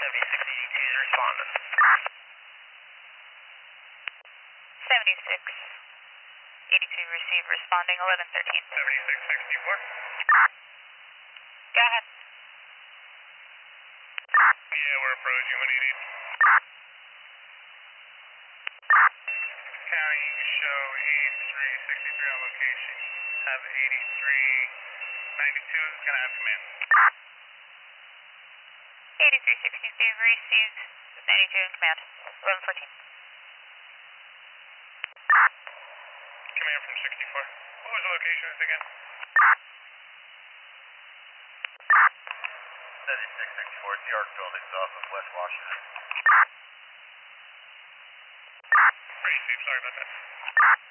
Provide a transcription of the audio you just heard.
7682 is responding. 7682 receive, responding 1113. 7664. Go ahead. Yeah, we're approaching. What do you need? County, show 8363 on location. Have 8392 is going to have command. 8362 received, 92 in command, 1114. Command from 64. What was the location of this again? 7664, it's the ARC buildings off of West Washington. Pretty safe, sorry about that.